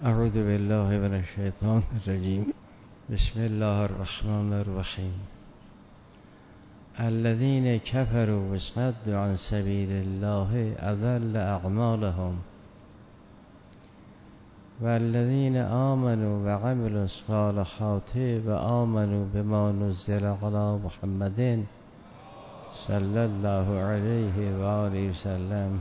اعوذ بالله من الشیطان الرجیم. بسم الله الرحمن الرحیم. الذين كفروا وصدوا عن سبيل الله اضل اعمالهم والذين آمنوا وعملوا الصالحات وآمنوا بما نزل على محمد صلى الله عليه وآله وسلم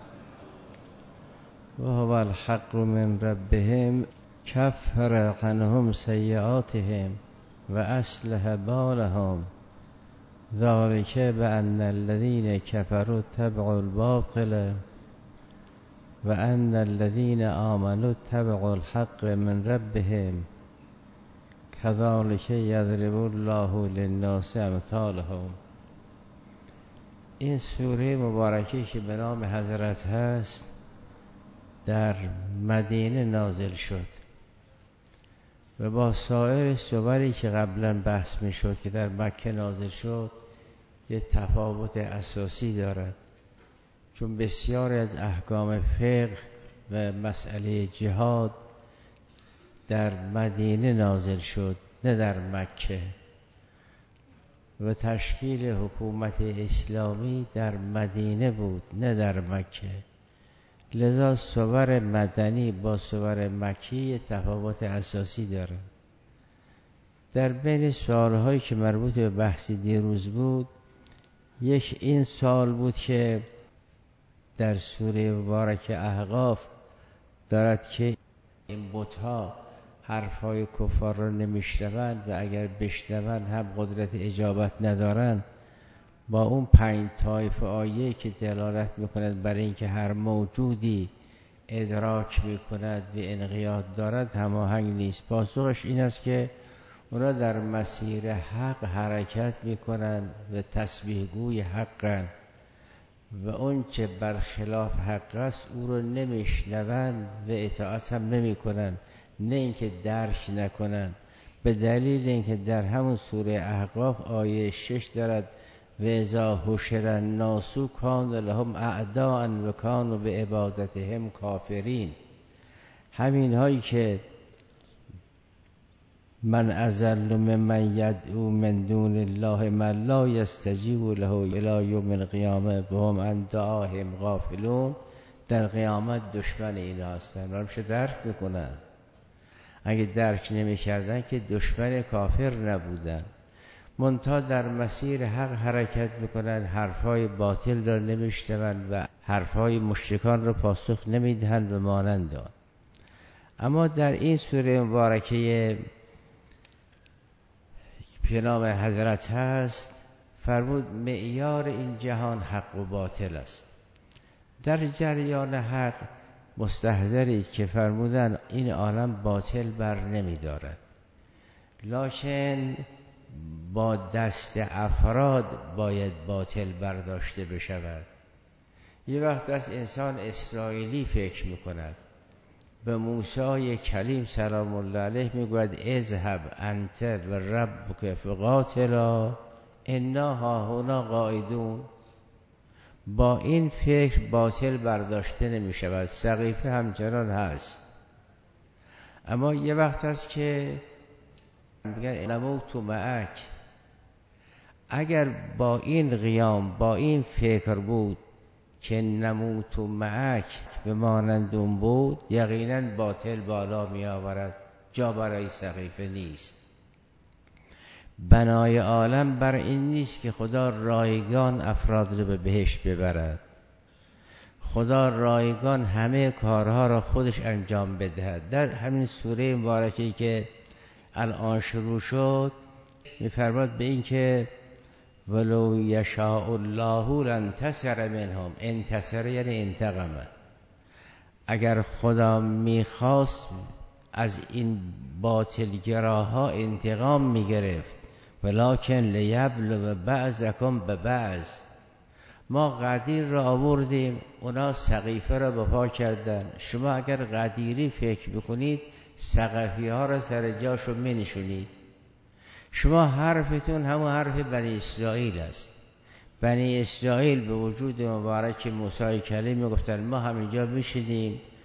وهو الحق من ربهم كفر عنهم سيئاتهم وأصلح بالهم ذلك بأن الذين كفروا اتبعوا الباطل وأن الذين آمنوا اتبعوا الحق من ربهم كذلك يضرب الله للناس امثالهم. این سوره مبارکه که به نام حضرت هست در مدینه نازل شد و با سایر سوری که قبلا بحث می شد که در مکه نازل شد یه تفاوت اساسی دارد، چون بسیاری از احکام فقه و مسئله جهاد در مدینه نازل شد نه در مکه و تشکیل حکومت اسلامی در مدینه بود نه در مکه. لذا سور مدنی با سور مکی تفاوت اساسی دارد. در بین سوالهایی که مربوط به بحث دیروز بود، یک این سوال بود که در سوره مبارکه احقاف دارد که این بت‌ها حرفهای کفار را نمیشنوند و اگر بشنوند هم قدرت اجابت ندارند، با اون 5 طایفه آیه که دلالت میکند برای اینکه هر موجودی ادراک میکند و انقیاد دارد هماهنگ نیست. پاسخش این است که اونا در مسیر حق حرکت میکنند و تسبیح گوی حقند و اون چه برخلاف حق است او رو نمیشنوند و اطاعت هم نمیکنند، نه اینکه درک نکنند. به دلیل اینکه در همون سوره احقاف آیه 6 دارد و اذا حشر الناس کانوا لهم اعداء و کانوا بعبادتهم کافرین. همین هایی که من اضل ممن یدعو من دون الله من لا یستجیب له الی یوم القیامه و هم عن دعاهم غافلون، در قیامت دشمن اینا هستن. میشه درک بکنن. اگه درک نمی‌کردن که دشمن کافر نبودن، منتها در مسیر حق حرکت میکنند، حرفهای باطل را نمیشنوند و حرفهای مشرکان را پاسخ نمیدهند و مانند آن. اما در این سوره مبارکه که نام حضرت هست فرمود معیار این جهان حق و باطل است. در جریان حق مستحضری که فرمودن این عالم باطل بر نمیدارد، لکن با دست افراد باید باطل برداشته بشود. یه وقت از انسان اسرائیلی فکر میکند، به موسی کلیم سلام الله علیه میگوید اذهب انت و ربک فقاتلا انا هاهنا قاعدون. با این فکر باطل برداشته نمیشود، سقیفه همچنان هست. اما یه وقت هست که میگن نموت معک. اگر با این قیام با این فکر بود که نموت معک بمانند اون بود، یقینا باطل بالا می آورد، جا برای سقیفه نیست. بنای عالم بر این نیست که خدا رایگان افراد رو به بهشت ببرد، خدا رایگان همه کارها را خودش انجام بدهد. در همین سوره مبارکی که الان شروع شد می‌فرماد به این که ولو یشاء الله لانتصر منهم. انتصر یعنی انتقم. اگر خدا میخواست از این باطلگراها انتقام میگرفت، ولکن لیبلو بعضکم ببعض. ما قدیر را آوردیم، اونا سقیفه را بپا کردن. شما اگر قدیری فکر بکنید سقفی ها را سر جاشو می نشونید. شما حرفتون همون حرف بنی اسرائیل است. بنی اسرائیل به وجود مبارک موسی کلیم می گفتن ما همینجا میشینیم،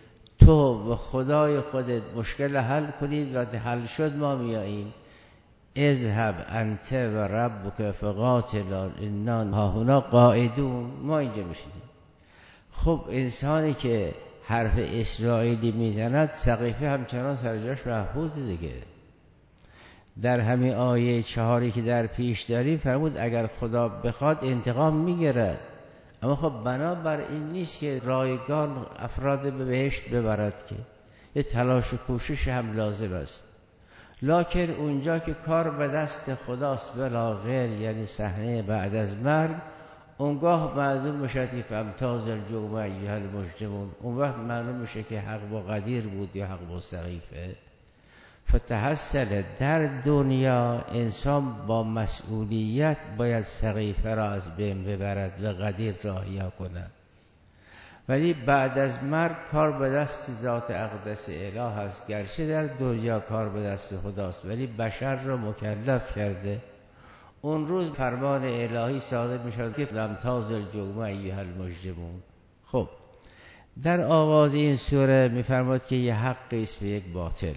تو و خدای خودت مشکل حل کنید، وقتی حل شد ما میاییم. اذهب انت و ربک فقاتلا انا هاهنا قاعدون، ما اینجا میشیم. خب انسانی که حرف اسرائیلی میزند سقیفه همچنان سر جاش محفوظ دیگه. در همین آیه 4 که در پیش داریم فرمود اگر خدا بخواد انتقام میگیرد، اما خب بنابر این نیست که رایگان افراد به بهشت ببرد، که یه تلاش و کوشش هم لازم است. لکن اونجا که کار به دست خداست بلا غیر، یعنی صحنه بعد از مرگ، اونگاه معلوم میشه که فامتاز الجوم ایها المجرمون، اون وقت معلوم میشه که حق با قدیر بود یا حق با سقیفه. فتحصل در دنیا انسان با مسئولیت باید سقیفه را از بین ببرد و قدیر را احیا کند، ولی بعد از مرگ کار به دست ذات اقدس اله است. گرچه در دنیا کار به دست خداست، ولی بشر را مکلف کرده. اون روز فرمان الهی صادر می شود که فامتاز الجوم ایها المجرمون. خب در آغاز این سوره می فرماد که یه حقی است و یک باطل.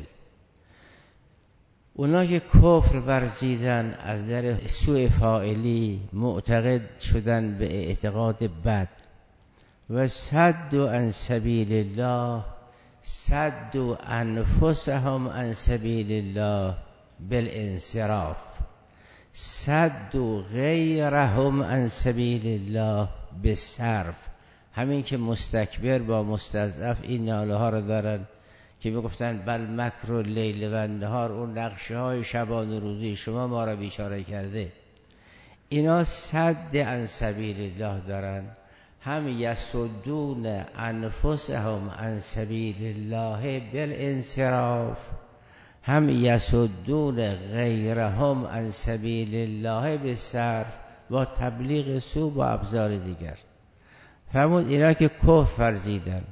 اونا که کفر ورزیدن، از در سوء فاعلی معتقد شدن به اعتقاد بد و صد عن سبیل الله، صد انفسهم عن سبیل الله بالانصراف، صد غیرهم عن سبیل الله بالصرف. همین که مستکبر با مستضعف این ناله ها رو دارن که میگفتن بل مکر اللیل و النهار، اون نقشه های شبان و روزی شما ما را بیچاره کرده. اینا صد عن سبیل الله دارن، هم یصدون انفسهم عن سبیل الله بالانصراف، هم یصدون غیرهم عن سبیل الله بالصرف، با تبلیغ سو با ابزار دیگر. فرمود اینا که کفر ورزیدن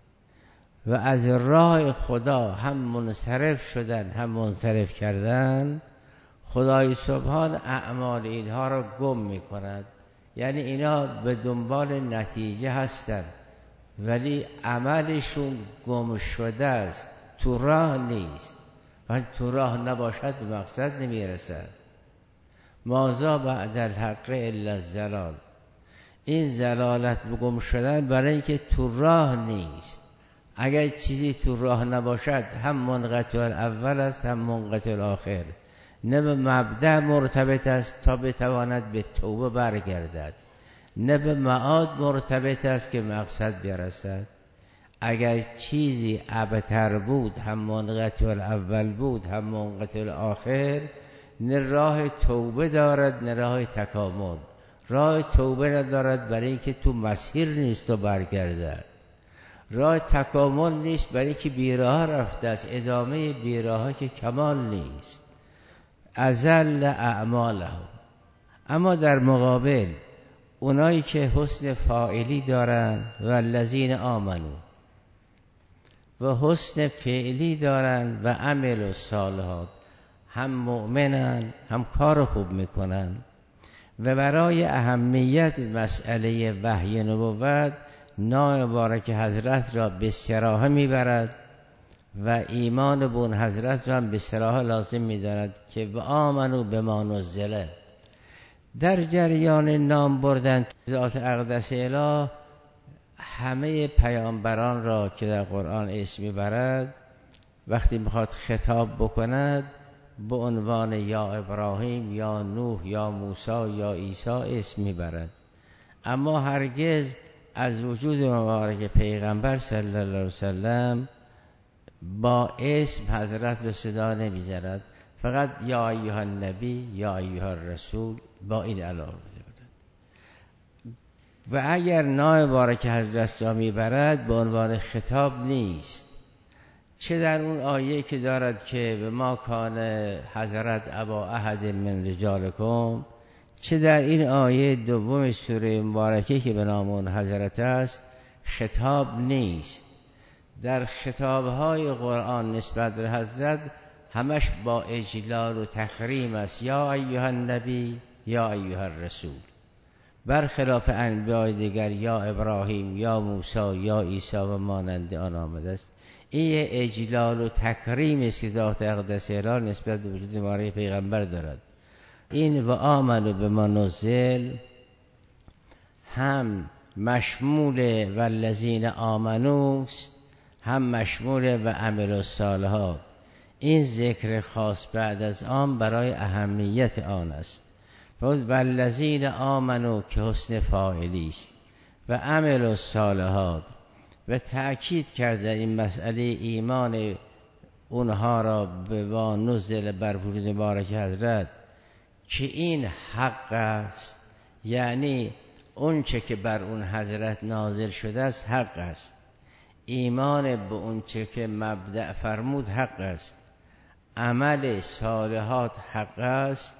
و از راه خدا هم منصرف شدن هم منصرف کردن، خدای سبحان اعمال اینها را گم می کند. یعنی اینا به دنبال نتیجه هستند ولی عملشون گم شده است، تو راه نیست. ولی تو راه نباشد به مقصد نمی رسد. ماذا بعد الحق الا الضلال، این ضلالت به گم شدن برای اینکه تو راه نیست. اگر چیزی تو راه نباشد هم منقطع الاول است هم منقطع الاخر، نه به مبدأ مرتبط است تا بتواند به توبه برگردد، نه به معاد مرتبط است که مقصد برسد. اگر چیزی ابتر بود هم منقطع الاول بود هم منقطع الاخر، نه راه توبه دارد نه راه تکامل. راه توبه ندارد برای اینکه تو مسیر نیست و برگردد، راه تکامل نیست برای که بیراه رفته است، ادامه بیراه که کمال نیست. ازل اعمالهم. اما در مقابل اونایی که حسن فاعلی دارن و الذین آمنو و حسن فعلی دارن و عمل الصالحات، هم مؤمنن هم کار خوب میکنن و برای اهمیت مسئله وحی نبوت نام مبارک حضرت را به صراحه میبرد و ایمان به اون حضرت را هم به صراحه لازم میدارد که و آمنو بما نزل. در جریان نام بردن ذات اقدس اله همه پیامبران را که در قرآن اسم میبرد وقتی میخواد خطاب بکند به عنوان یا ابراهیم یا نوح یا موسی یا عیسی اسم میبرد، اما هرگز از وجود مبارک پیغمبر صلی الله علیه وسلم با اسم حضرت رو صدا نمیزند. فقط یا ایها النبی یا ایها الرسول با این علامه می‌برد. و اگر نام مبارک حضرت را میبرد به عنوان خطاب نیست، چه در اون آیه که دارد که به ما کان حضرت ابا احد من رجالکم، چه در این آیه دوم سوره مبارکه که به نام اون حضرت است خطاب نیست. در خطابهای قرآن نسبت به حضرت همش با اجلال و تکریم است، یا ایها النبی یا ایها الرسول، برخلاف انبیاء دیگر یا ابراهیم یا موسی یا عیسی و مانند آن آمده است. این اجلال و تکریم است که ذات اقدس الهی نسبت به وجود مبارک پیغمبر دارد. این و آمنوا بما نزل هم مشمول والذین آمنوا هم مشمول و عملوا الصالحات. این ذکر خاص بعد از آن برای اهمیت آن است. والذین آمنوا که حسن فاعلی است و عملوا الصالحات و تأکید کرده این مسئله ایمان اونها را به ما نزل بر وجود مبارک حضرت که این حق است، یعنی اون چه که بر اون حضرت نازل شده است حق است، ایمان به اون چه که مبدأ فرمود حق است، عمل صالحات حق است.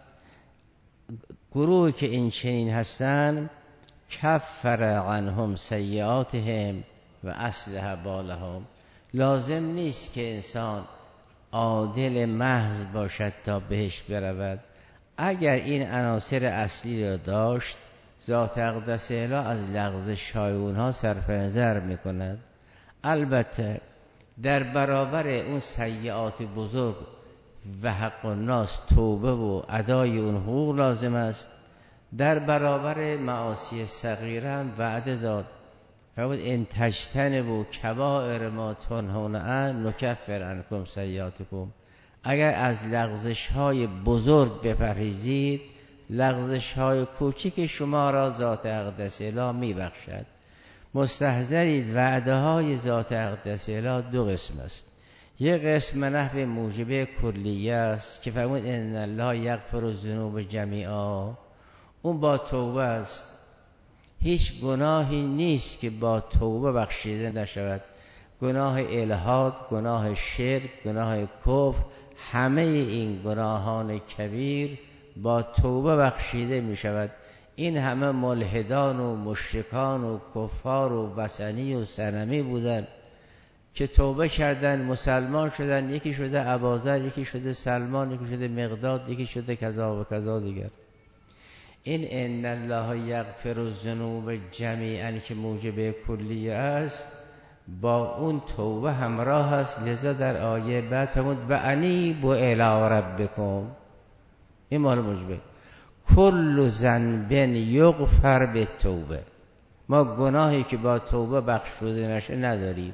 گروهی که این چنین هستند کفر عنهم سیئاتهم و اصلح بالهم. لازم نیست که انسان عادل محض باشد تا بهش برود. اگر این عناصر اصلی را داشت ذات اقدس الهی از لغزش های اونها صرف نظر میکند. البته در برابر اون سیئات بزرگ و حق الناس توبه و ادای اون حقوق لازم است. در برابر معاصی صغیره هم وعده داد فرمود ان تجتنبوا کبائر ما تنهون عنه نکفر عنکم سیئاتکم. اگر از لغزش های بزرگ بپرهیزید لغزش های کوچک شما را ذات اقدس الهی میبخشد. مستحضرید وعده های ذات اقدس الهی دو قسم است. یک قسم نحو موجبه کلیه است که فرمود ان الله یغفر الذنوب جمیعا، اون با توبه است. هیچ گناهی نیست که با توبه بخشیده نشود. گناه الحاد، گناه شرک، گناه کفر، همه این گناهان کبیر با توبه بخشیده می شود. این همه ملحدان و مشرکان و کفار و وثنی و صنمی بودن که توبه کردن، مسلمان شدن، یکی شده اباذر، یکی شده سلمان، یکی شده مقداد، یکی شده کذا و کذا دیگر. این ان الله یغفر الذنوب جمیعا که موجب کلیه است با اون توبه همراه است. لذا در آیه بعد فرمود و انیبوا الی ربکم، این مال موجبه کل ذنب یغفر بالتوبه. ما گناهی که با توبه بخشوده نشه نداریم.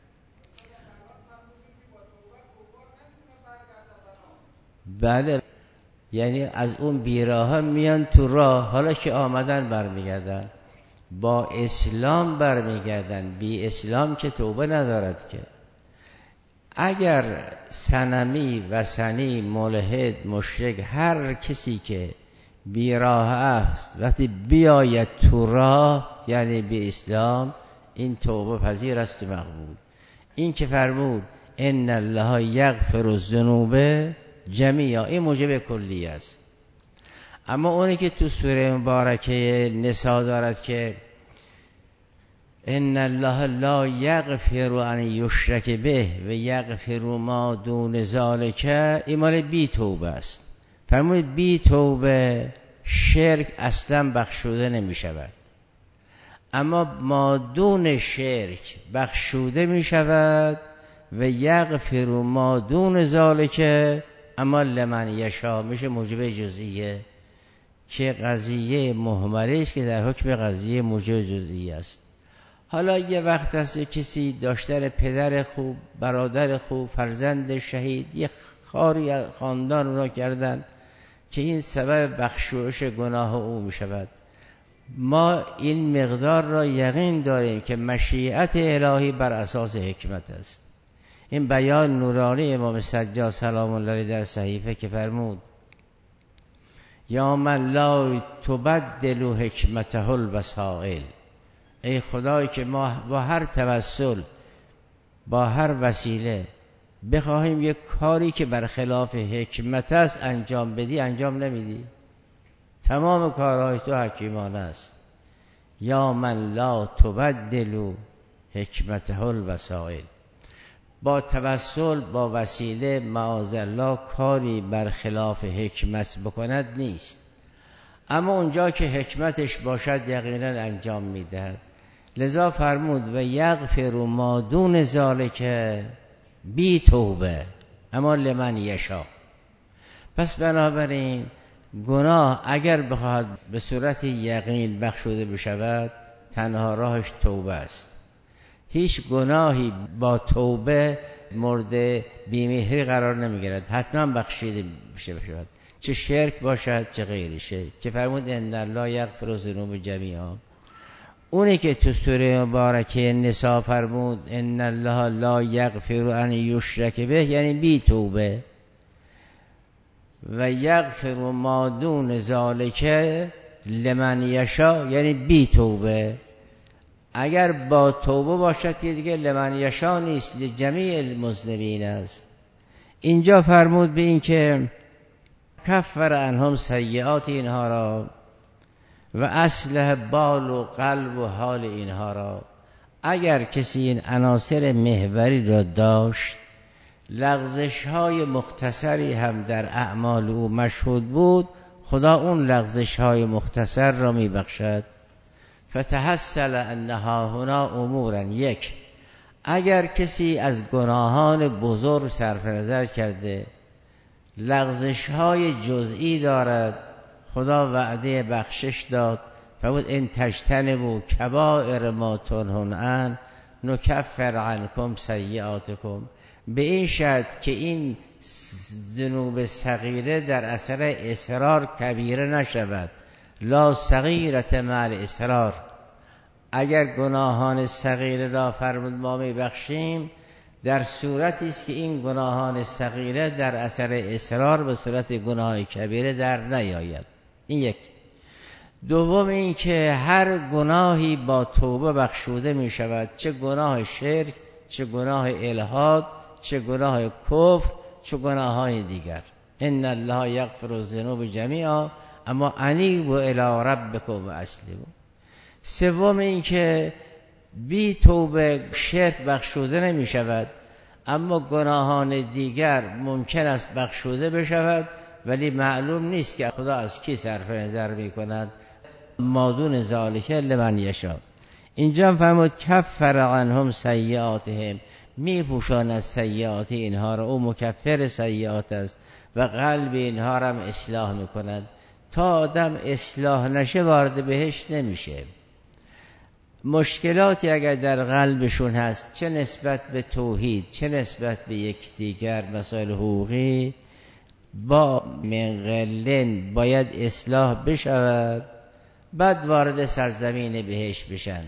بله، یعنی از اون بیراه میان تو راه، حالا که آمدن برمیگردن، با اسلام برمیگردن. بی اسلام که توبه ندارد که. اگر صنمی، وثنی، ملحد، مشرک، هر کسی که بیراه است وقتی بیاید تو راه یعنی بی اسلام، این توبه پذیر است و مقبول. این که فرمود ان الله یغفر الذنوب جمیعا، این موجب کلی است. اما اونی که تو سوره مبارکه نساء دارد که ان الله لا یغفر ان یشرک به و یغفر ما دون ذلک، این مال بی توبه است. فرمود بی توبه شرک اصلا بخشوده نمی شود، اما ما دون شرک بخشوده می شود و یغفر ما دون ذلک اما لمن یشاء، میشه موجب جزئیه که قضیه مهمله است که در حکم قضیه موجب جزئی است. حالا یه وقت هست کسی داشتن پدر خوب، برادر خوب، فرزند شهید، یه خاری خاندان را کردن که این سبب بخشایش گناه او می شود. ما این مقدار را یقین داریم که مشیت الهی بر اساس حکمت است. این بیان نورانی امام سجاد سلام الله علیه در صحیفه که فرمود یا من لا تبدل حکمته الوسائل، ای خدای که ما با هر توسل، با هر وسیله بخواهیم یک کاری که برخلاف حکمت است انجام بدی، انجام نمیدی. تمام کارهای تو حکیمانه است. یا من لا تبدل حکمته الوسائل، با توسل، با وسیله معاذالله کاری برخلاف حکمت بکند نیست، اما اونجا که حکمتش باشد یقینا انجام میدهد. لذا فرمود و یغفر ما دون ذلک بی توبه، اما لمن یشا. پس بنابراین گناه اگر بخواهد به صورت یقین بخشوده بشود تنها راهش توبه است. هیچ گناهی با توبه مورد بی‌مهری قرار نمیگیرد، حتما بخشیده بشود، چه شرک باشد چه غیر شرک، که فرمود ان الله یغفر الذنوب جمیعا. اونی که تو سوره مبارکه نساء فرمود ان الله لا یغفر ان یشرک به، یعنی بی توبه، و یغفر ما دون ذالک لمن یشا، یعنی بی توبه. اگر با توبه باشد که دیگه لمن یشا نیست، لجمیع المذنبین است. اینجا فرمود به این که کفر عنهم سیئات اینها را و اصلح بال و قلب و حال اینها را. اگر کسی این عناصر محوری را داشت، لغزش های مختصری هم در اعمال او مشهود بود، خدا اون لغزش های مختصر را می بخشد. فتحصل انها هنا امورا. یک، اگر کسی از گناهان بزرگ صرف نظر کرده، لغزش های جزئی دارد، خدا وعده بخشش داد، فرمود ان تجتنبوا کبائر ما تنهون عنه نکفر عنکم سیئاتکم. به این شرط که این ذنوب صغیره در اثر اصرار کبیره نشود. لا صغیرة مع الاصرار. اگر گناهان صغیره را فرمود ما میبخشیم، در صورتی است که این گناهان صغیره در اثر اصرار به صورت گناه کبیره در نیاید. این یک. دوم این که هر گناهی با توبه بخشوده می شود، چه گناه شرک، چه گناه الحاد، چه گناه کفر، چه گناهان دیگر. ان الله یغفر الذنوب جمیعا اما انیبوا الی ربکم واسلموا. سوم این که بی توبه شرک بخشوده نمی شود، اما گناهان دیگر ممکن است بخشوده بشود، ولی معلوم نیست که خدا از کی صرف نظر می کند. مادون ذالک لمن یشا. اینجا فرمود کفر عنهم سیئاتهم، می پوشاند سیئات اینها را، او مکفر سیئات است و قلب اینها را هم اصلاح می کند. تا آدم اصلاح نشه وارد بهشت نمیشه. مشکلاتی اگر در قلبشون هست، چه نسبت به توحید چه نسبت به یکدیگر، مسائل حقوقی، با منقلن باید اصلاح بشود، بعد وارد سرزمین بهشت بشن.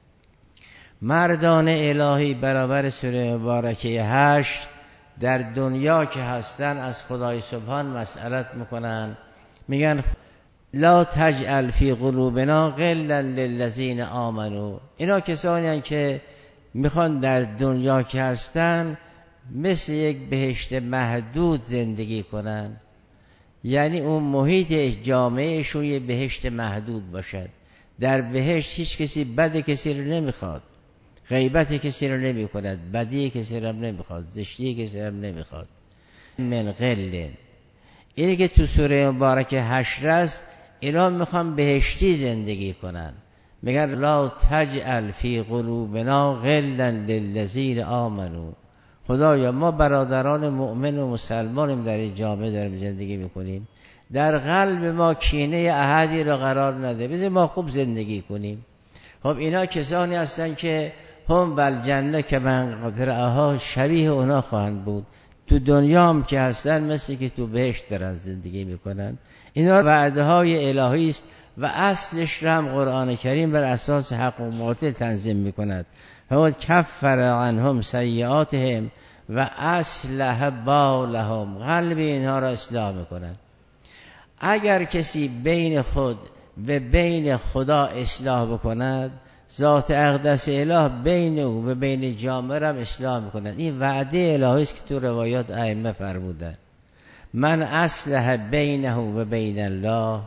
مردان الهی برابر سوره مبارکه 8 در دنیا که هستن از خدای سبحان مسئلت میکنن، میگن لا تجعل فی قلوبنا غلا للذین آمنوا. اینا کسانی هستند که میخوان در دنیا که هستن مثل یک بهشت محدود زندگی کنن، یعنی اون محیط جامعهشون یه بهشت محدود باشد. در بهشت هیچ کسی بد کسی رو نمیخواد، غیبت کسی رو نمی کند، بدی کسی رو نمیخواد، زشتی کسی رو نمیخواد. من غلن، اینی که تو سوره مبارکه 8 است، اینا میخوان بهشتی زندگی کنن. میگن لا تجعل فی قلوبنا غلا للذین آمنوا. خدایا ما برادران مؤمن و مسلمانیم، در این جامعه داریم زندگی میکنیم، در قلب ما کینه احدی را قرار نده، بذار ما خوب زندگی کنیم. خب اینا کسانی هستن که هم والجنه که من قدرها شبیه اونا خواهند بود. تو دنیا هم که هستن مثل که تو بهشت دارن زندگی میکنن. اینا وعده های الهی است و اصلش را هم قرآن کریم بر اساس حق و باطل تنظیم میکند. فقط کفر عنهم سیئاتهم و اصلح بالهم، قلب اینها را اصلاح میکند. اگر کسی بین خود و بین خدا اصلاح بکند، ذات اقدس اله بین او و بین جامعه را اصلاح میکند. این وعده الهی است که تو روایات ائمه فرمودند. من اصلح بینه و بین الله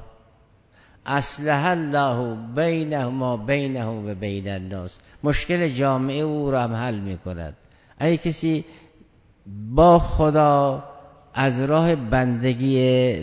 اصلح الله بینه ما بینه و بین الناس. مشکل جامعه او را هم حل میکند. اگه کسی با خدا از راه بندگی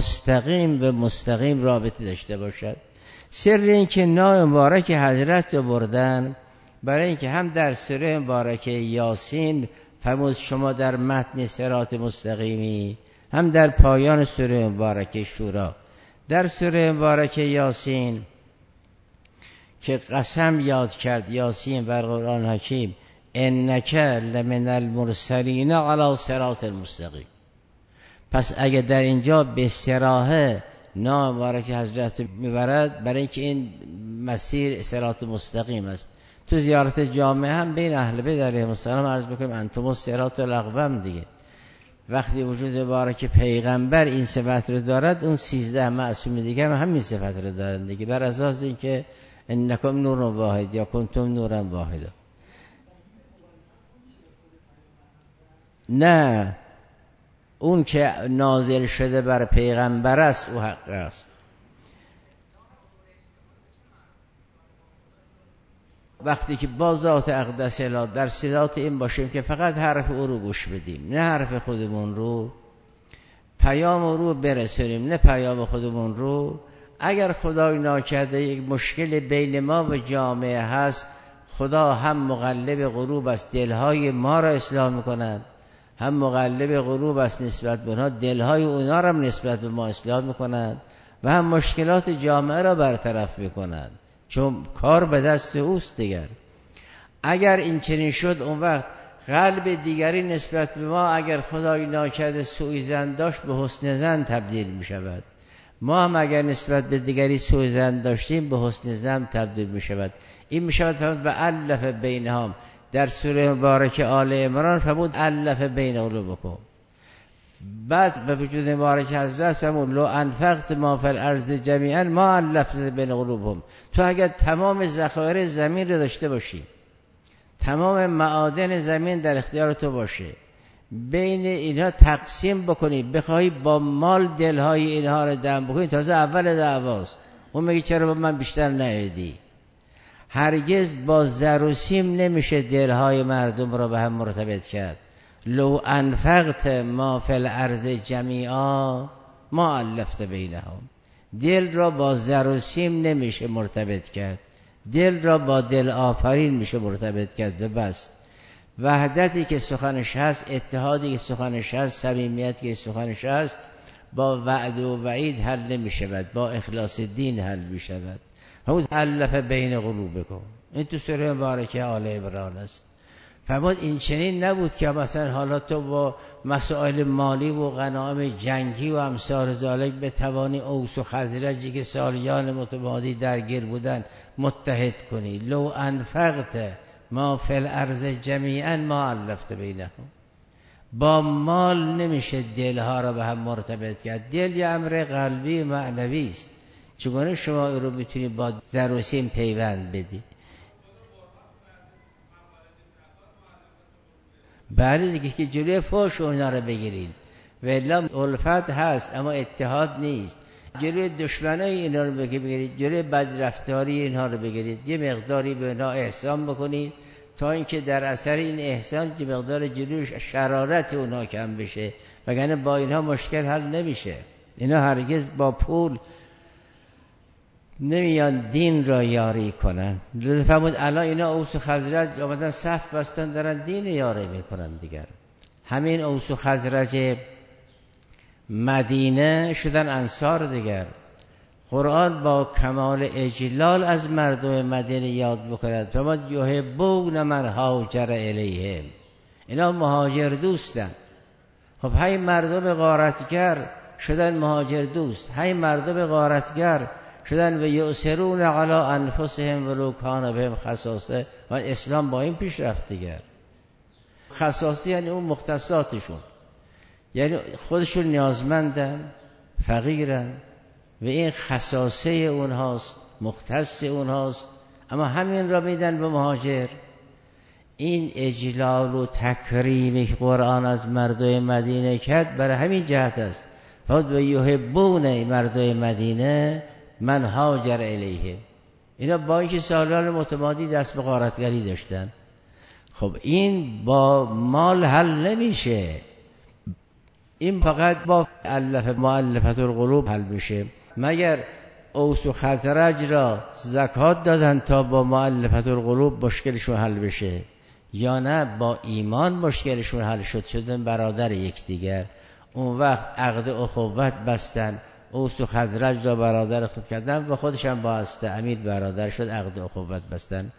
مستقیم رابطه داشته باشد. سر این که نام مبارک حضرت رو بردن برای اینکه هم در سوره مبارکه یاسین فرمود شما در متن صراط مستقیمی، هم در پایان سوره مبارکه شورا، در سوره مبارکه یاسین که قسم یاد کرد یاسین بر قرآن حکیم، انک لمن المرسلین علی صراط المستقیم. پس اگه در اینجا به صراحه نام مبارک حضرت میبرد، برای اینکه این مسیر صراط مستقیم است. تو زیارت جامعه هم بین اهل بیت علیهم السلام عرض بکنیم انتم الصراط الاقوم دیگه. وقتی وجود مبارک پیغمبر این صفت رو دارد، اون 13 معصوم دیگه هم همین صفت رو دارند دیگه، بر اساس اینکه انکم نور واحد یا کنتم نورا واحدا. نه، اون که نازل شده بر پیغمبر است او حق است. وقتی که با ذات اقدس اله در صدات این باشیم که فقط حرف او رو گوش بدیم، نه حرف خودمون رو، پیام او رو برسونیم نه پیام خودمون رو. اگر خدای ناکرده یک مشکل بین ما و جامعه هست، خدا هم مغلب غروب است دلهای ما را اصلاح میکند، هم مغلب غروب است نسبت به اونها دلهای اونا را نسبت به ما اصلاح میکند و هم مشکلات جامعه را برطرف میکند، چون کار به دست اوست دیگر. اگر این چنین شد، اون وقت قلب دیگری نسبت به ما اگر خدای ناکرده سوء ظن داشت به حسن ظن تبدیل می شود. ما هم اگر نسبت به دیگری سوء ظن داشتیم به حسن ظن تبدیل می شود. این می شود فرمود و الف بینهم. در سوره مبارک آل عمران فرمود الف بین قلوبکم. بعد به وجود مبارک حضرت فرمود لو انفقت ما فی الارض جمیعا ما الفت بین قلوبهم. تو اگر تمام ذخایر زمین رو داشته باشی، تمام معادن زمین در اختیار تو باشه، بین اینها تقسیم بکنی، بخوای با مال دلهای اینها رو دم بکنی، تازه اول دعواست. اون میگه چرا با من بیشتر ندیدی؟ هرگز با زر و سیم نمیشه دلهای مردم را به هم مرتبط کرد. لو انفقت ما فی الارض جمیعا ما الفت بینهم. دل را با زر و سیم نمیشه مرتبط کرد، دل را با دل آفرین میشه مرتبط کرد و بس. وحدتی که سخنش هست، اتحادی که سخنش هست، صمیمیتی که سخنش هست، با وعد و وعید حل نمی شود، با اخلاص دین حل می شود. همون الف بین قلوبکم، این تو سوره مبارکه آل عمران است. فرمود این چنین نبود که مثلا حالا تو با مسائل مالی و غنایم جنگی و امثال ذالک به توانی اوس و خزرجی که سالیان متمادی درگیر بودن متحد کنی. لو انفقت ما فی الارض جمیعا ما الفت بینهم. با مال نمیشه دلها را به هم مرتبط کرد. دل یه امر قلبی معنوی است. چگونه شما او رو میتونی با زر و سیم پیوند بدی؟ بله دیگه، که جلوی فحش اونا رو بگیرید. والله الفت هست اما اتحاد نیست. جلوی دشمنای اینا رو بگیرید، جلوی بدرفتاری اینها رو بگیرید، یه مقداری به اینا احسان بکنید تا اینکه در اثر این احسان که مقدار جلوی شرارت اونا کم بشه، وگرنه با اینها مشکل حل نمیشه. اینا هرگز با پول نمیان دین را یاری کنن. لذا فرمود الان اینا اوس و خزرج آمدن صف بستن دارن دین یاری میکنن دیگر. همین اوس و خزرج مدینه شدن انصار دیگر. قرآن با کمال اجلال از مردم مدینه یاد بکند. فرمود یحبون من هاجر الیهم. اینا مهاجر دوستن. خب های مردم غارتگر شدن مهاجر دوست، های مردم غارتگر شدن و یؤثرون علی انفسهم ولو کان بهم خصاصه. و اسلام با این پیش رفت دیگر. خصاصه یعنی اون مختصاتشون، یعنی خودشون نیازمندن، فقیرن و این خصاصه اونهاست، مختص اونهاست، اما همین را میدن به مهاجر. این اجلال و تکریمی که قرآن از مردم مدینه کرد برای همین جهت است. فقط و یحبون مردم مدینه من هاجر الیهم. اینا با اینکه سالان متمادی دست به غارتگری داشتن. خب این با مال حل نمیشه، این فقط با مؤلفة القلوب حل میشه. مگر اوس و خزرج را زکات دادن تا با مؤلفة القلوب مشکلشون حل بشه؟ یا نه با ایمان مشکلشون حل شدن برادر یکدیگر. اون وقت عقد اخوت بستن، اوس و خزرج را برادر خود کردن و خودشان با امیر برادر شد، عقد اخوت بستن.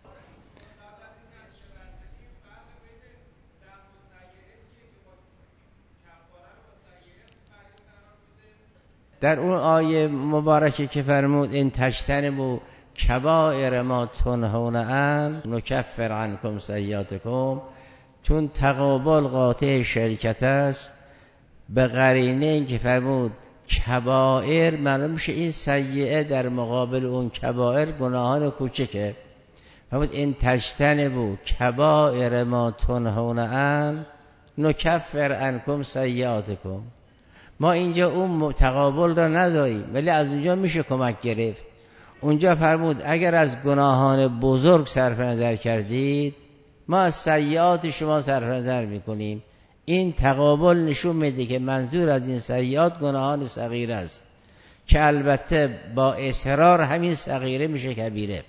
در اون آیه مبارکه که فرمود این تجتنبوا کبائر ما تنهون عنه نکفر عنکم سیئاتکم، چون تقابل قاطع شرکت است، به قرینه این که فرمود کبائر، معلوم میشه این سیئه در مقابل اون کبائر گناهان کوچکه. فرمود این تجتنبوا کبائر ما تنهون عنه نکفر عنکم سیئاتکم. ما اینجا اون تقابل را نداریم، ولی از اونجا میشه کمک گرفت. اونجا فرمود اگر از گناهان بزرگ صرف نظر کردید، ما از سیئات شما صرف نظر میکنیم. این تقابل نشون میده که منظور از این سیئات گناهان صغیره است، که البته با اصرار همین صغیره میشه کبیره.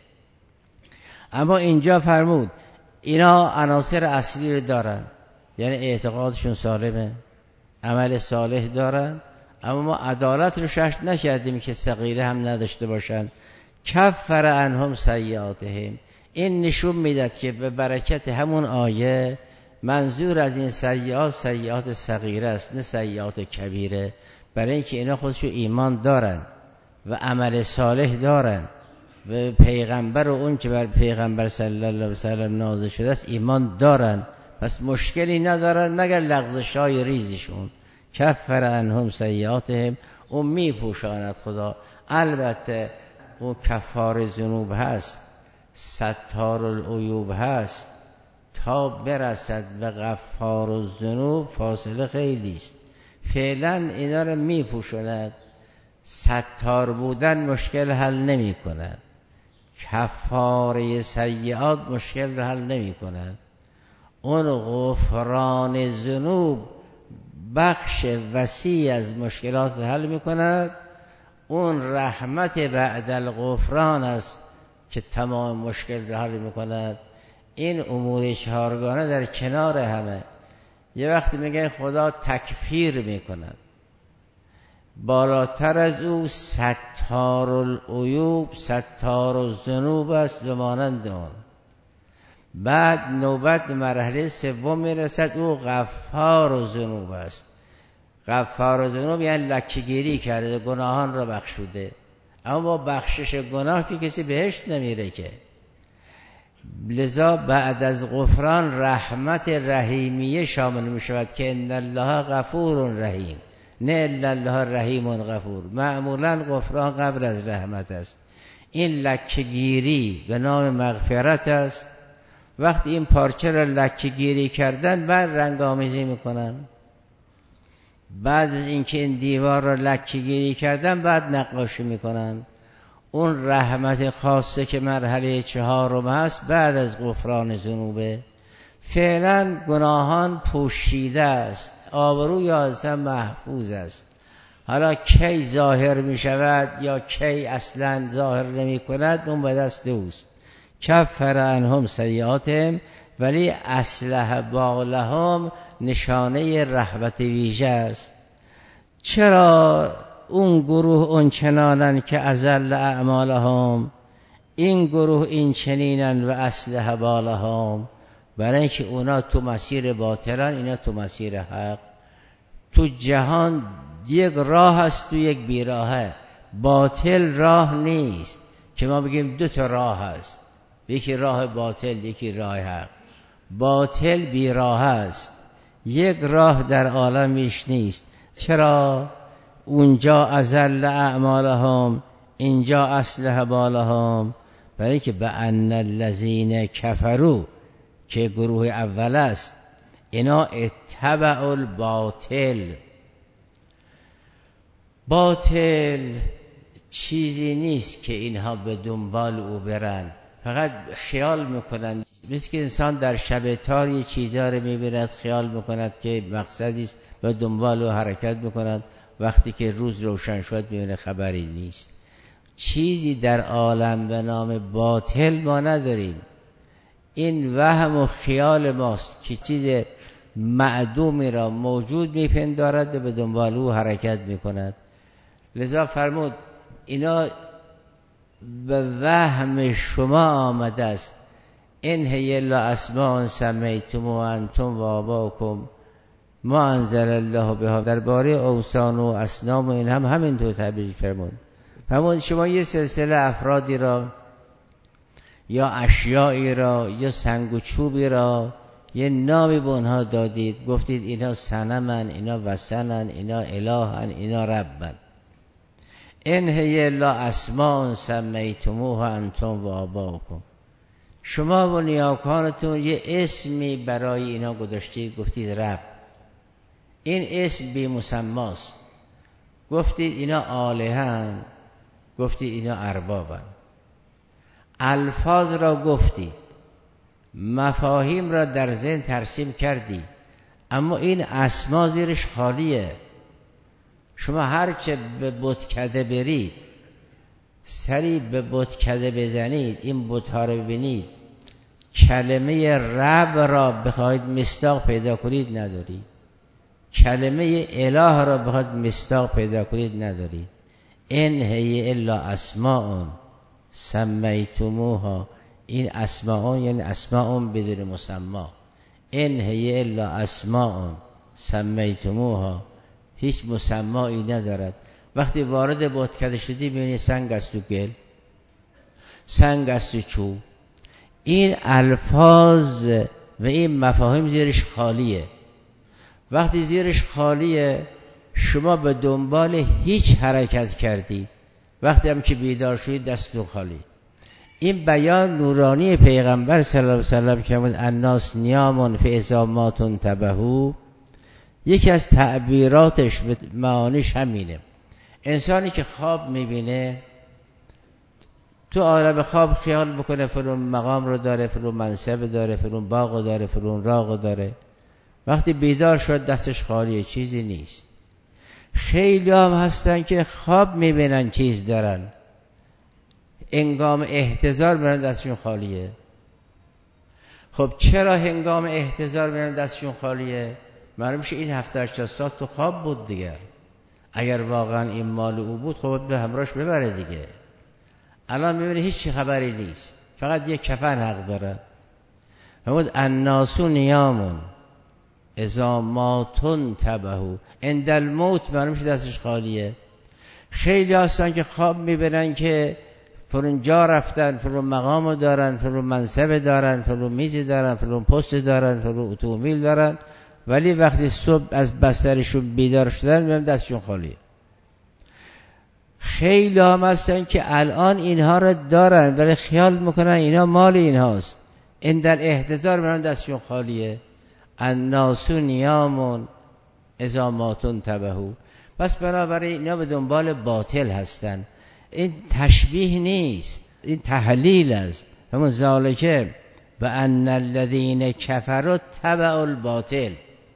اما اینجا فرمود اینا عناصر اصلی رو دارن، یعنی اعتقادشون سالمه، عمل صالح دارن، اما ما عدالت رو شرط نکردیم که صغیره هم نداشته باشن. کفر عنهم سیئاتهم، این نشون میداد که به برکت همون آیه منظور از این سیئات سیئات صغیره است، نه سیئات کبیره، برای اینکه اینا خودشو ایمان دارن و عمل صالح دارن و پیغمبر و اون که بر پیغمبر صلی الله علیه و سلم نازل شده است ایمان دارن، پس مشکلی ندارن مگر لغزش‌های ریزشون. کفر عنهم سیئاتهم، اون میپوشاند خدا. البته اون کفار ذنوب هست، ستار العیوب هست، تا برسد به غفار الذنوب فاصله خیلی است. فعلا اینا رو میپوشاند، ستار بودن مشکل حل نمی کند، کفاره سیئات مشکل حل نمی کند. اون غفران ذنوب بخش وسیع از مشکلات حل می کند. اون رحمت بعد الغفران است که تمام مشکل را حل می کند. این امور چهارگانه در کنار همه. یه وقتی میگه خدا تکفیر می کند، بالاتر از او ستار العیوب ستار الذنوب است به مانند اون. بعد نوبت مرحله سوم میرسد، او غفار الذنوب است. غفار الذنوب یعنی لکه‌گیری کرده، گناهان را بخشوده، اما با بخشش گناه که کسی بهشت نمیره که. لذا بعد از غفران رحمت رحیمیه شامل می شود که ان الله غفور رحیم، نه الا الله رحیم غفور. معمولا غفران قبل از رحمت است. این لکه‌گیری به نام مغفرت است. وقتی این پارچه را لکه‌گیری کردن، بعد رنگ آمیزی میکنن. بعد از اینکه این دیوار را لکه‌گیری کردن، بعد نقاشی میکنن. اون رحمت خاصه که مرحله چهارم هست بعد از غفران ذنوبه. فعلا گناهان پوشیده است، آبروی آدم محفوظ است. حالا کی ظاهر می شود یا کی اصلا ظاهر نمی کند، اون به دست اوست. کفر عنهم سیئاتهم، ولی اصلح بالهم نشانه رحمت ویژه است. چرا اون گروه اون چنانن که اضل اعمالهم، این گروه این چنینن و اصلح بالهم؟ برای اینکه اونا تو مسیر باطلن، اینا تو مسیر حق. تو جهان یک راه هست تو یک بیراهه. باطل راه نیست که ما بگیم دو تا راه هست، یکی راه باطل یکی راه حق. باطل بیراه است، یک راه در عالمیش نیست. چرا؟ اونجا اضل اعمالهم، اینجا اصلح بالهم. برای که بأن الذین کفروا، که گروه اول است، اینا اتبعوا الباطل. باطل چیزی نیست که اینها به دنبال او برن، فقط خیال میکنن. مثل که انسان در شب تار یه چیزا رو میبیند، خیال میکند که مقصدی است، به دنبال او حرکت میکند. وقتی که روز روشن شد میبینه خبری نیست. چیزی در عالم به نام باطل ما نداریم. این وهم و خیال ماست که چیز معدومی را موجود میپندارد و به دنبال او حرکت میکند. لذا فرمود اینا به وهم شما آمده است. این هی الا اسماء سمیتم و انتم و آباکم ما انزل الله بها. درباره اوثان و اصنام و این هم همینطور تعبیر فرمود. شما یه سلسله افرادی را یا اشیایی را یا سنگ و چوبی را یه نامی به اونها دادید، گفتید اینا صنمن، اینا وثنن، اینا الهن، اینا ربن. ان هی الا اسماء سمیتموها انتم و آباؤکم. شما و نیاکانتون یه اسمی برای اینا گذاشتید، گفتید رب. این اسم بی مسماست. گفتید اینا آلهن، گفتید اینا اربابن. الفاظ را گفتید، مفاهیم را در ذهن ترسیم کردید، اما این اسما زیرش خالیه. شما هرچه به بتکده برید، سری به بتکده بزنید، این بت‌ها رو ببینید، کلمه رب را بخواید مصداق پیدا کنید ندارید، کلمه اله را بخواید مصداق پیدا کنید ندارید. ان هی الا اسماء سمیتموها. این اسماء یعنی اسماء بدون مسما. ان هی الا اسماء سمیتموها، هیچ مسمایی ندارد. وقتی وارد بتکده شدی می‌بینی سنگ است و گل، سنگ است و چوب. این الفاظ و این مفاهیم زیرش خالیه. وقتی زیرش خالیه شما به دنبال هیچ حرکت کردید. وقتی هم که بیدار شدید دستتون خالی. این بیان نورانی پیغمبر صلی الله علیه و سلم که بود الناس نیام فاذا ما تنتبهوا، یکی از تعبیراتش و معانیش همینه. انسانی که خواب میبینه تو عالم خواب خیال بکنه فلان مقام رو داره، فلان منصب داره، فلان باغ داره، فلان راغ داره. وقتی بیدار شد دستش خالیه، چیزی نیست. خیلی هم هستن که خواب میبینن چیز دارن، هنگام احتضار میبینن دستشون خالیه. خب چرا هنگام احتضار میبینن دستشون خالیه؟ معلوم میشه این 70-80 سال تو خواب بود دیگه. اگر واقعا این مال او بود خب به همراهش ببره دیگه. الان میبینه هیچ خبری نیست، فقط یک کفن حق داره. همون الناس نیام اذا ما تنتبهوا، عند الموت معلوم میشه دستش خالیه. خیلی هستن که خواب میبینن که فلان جا رفتن، فلان مقام دارن، فلان منصب دارن، فلان میزی دارن، فلان پست دارن، فلان اتومبیل دارن، ولی وقتی صبح از بسترشون بیدار شدن میبینن دستشون خالیه. خیلی هم هستن که الان اینها رو دارن ولی خیال میکنن اینا مال اینهاست، این در احتضار میبینن دستشون خالیه. الناس نیام اذا ما تنتبهوا. پس بنابراین اینا به دنبال باطل هستن. این تشبیه نیست، این تحلیل است. همون ذالکه و ان الذین کفروا تبعوا الباطل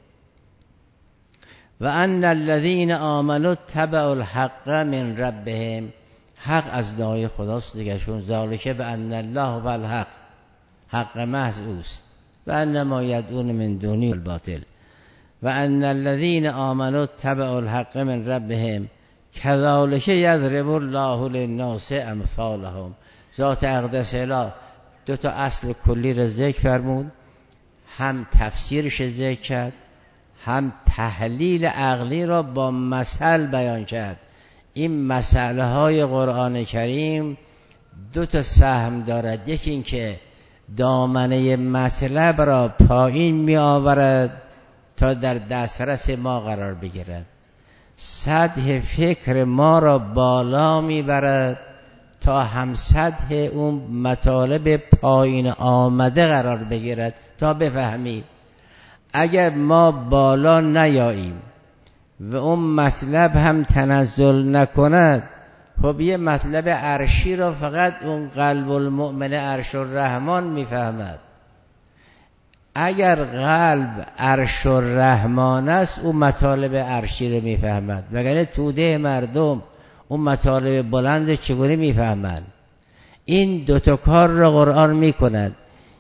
و ان الذین آمنوا تبعوا الحق من ربهم. حق از نوع خداست دیگه. شون ذالکه به ان الله و الحق، حق محض اوست. و ان ما یدعون من دونه الباطل و ان الذین آمنوا تبعوا الحق من ربهم کذالک یضرب الله للناس امثالهم. ذات اقدس اله دو تا اصل کلی را ذکر فرمود، هم تفسیرش ذکر کرد، هم تحلیل عقلی را با مثل بیان کرد. این مسئله های قرآن کریم دو تا سهم دارد. یکی این که دامنه مطلب را پایین می آورد تا در دسترس ما قرار بگیرد، سطح فکر ما را بالا می برد تا هم سطح اون مطالب پایین آمده قرار بگیرد تا بفهمیم. اگر ما بالا نیاییم و اون مطلب هم تنزل نکند، خب یه مطلب عرشی را فقط اون قلب المؤمن عرش الرحمن میفهمد. اگر قلب عرش الرحمن است اون مطالب عرشی رو میفهمد، وگرنه توده مردم اون مطالب بلند چگونه میفهمند؟ این دوتا کار را قرآن میکند.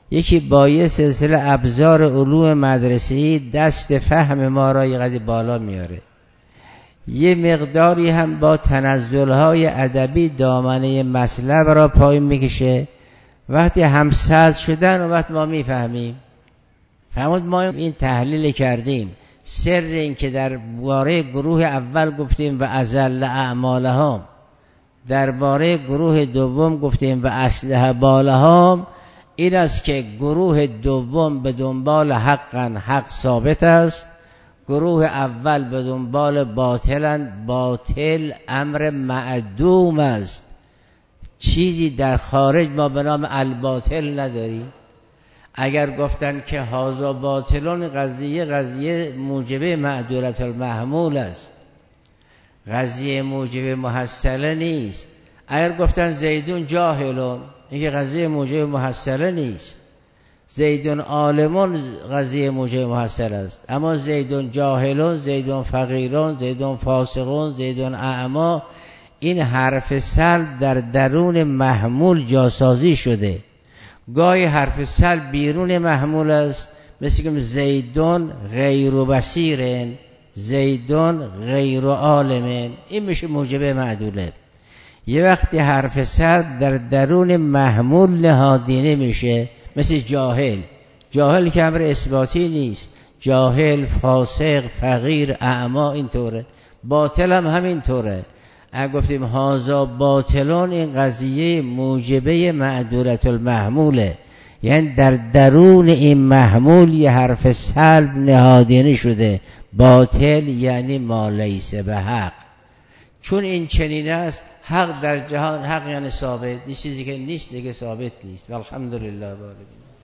یکی با یه سلسله ابزار علوم مدرسه‌ای دست فهم ما را یه قدری بالا میاره، یه مقداری هم با تنزل‌های ادبی دامنه مطلب را پایین میکشه. وقتی همسط شدن و وقت ما میفهمیم. فرمود ما این تحلیل کردیم، سر این که در باره گروه اول گفتیم و اذل اعمالهم، در باره گروه دوم گفتیم و اصلح بالهم، این است که گروه دوم به دنبال حق ثابت است، گروه اول به دنبال باطل امر معدوم است. چیزی در خارج ما به نام الباطل نداریم. اگر گفتن که هازا باطلون، قضیه موجبه معدولت المحمول است، قضیه موجبه محصله نیست. اگر گفتن زیدون جاهلون، این قضیه موجبه محصله نیست. زیدون عالمون قضیه موجبه محصله است، اما زیدون جاهلون، زیدون فقیرون، زیدون فاسقون، زیدون اعما، این حرف سلب در درون محمول جاسازی شده. گاهی حرف سلب بیرون محمول است، مثل که زیدون غیر بصیرن، زیدون غیر عالمن، این میشه موجب معدوله. یه وقتی حرف سلب در درون محمول نهادینه میشه، مثل جاهل که امر اثباتی نیست، جاهل، فاسق، فقیر، اعما، اینطوره. باطل هم همینطوره. اگه گفتیم هازا باطلون، این قضیه موجبه معدولت المحموله، یعنی در درون این محمول یه حرف سلب نهادینه شده. باطل یعنی ما لیس به حق. چون این چنین است، حق در جهان، حق یعنی ثابت، این چیزی که نیست دیگه ثابت نیست. والحمدلله.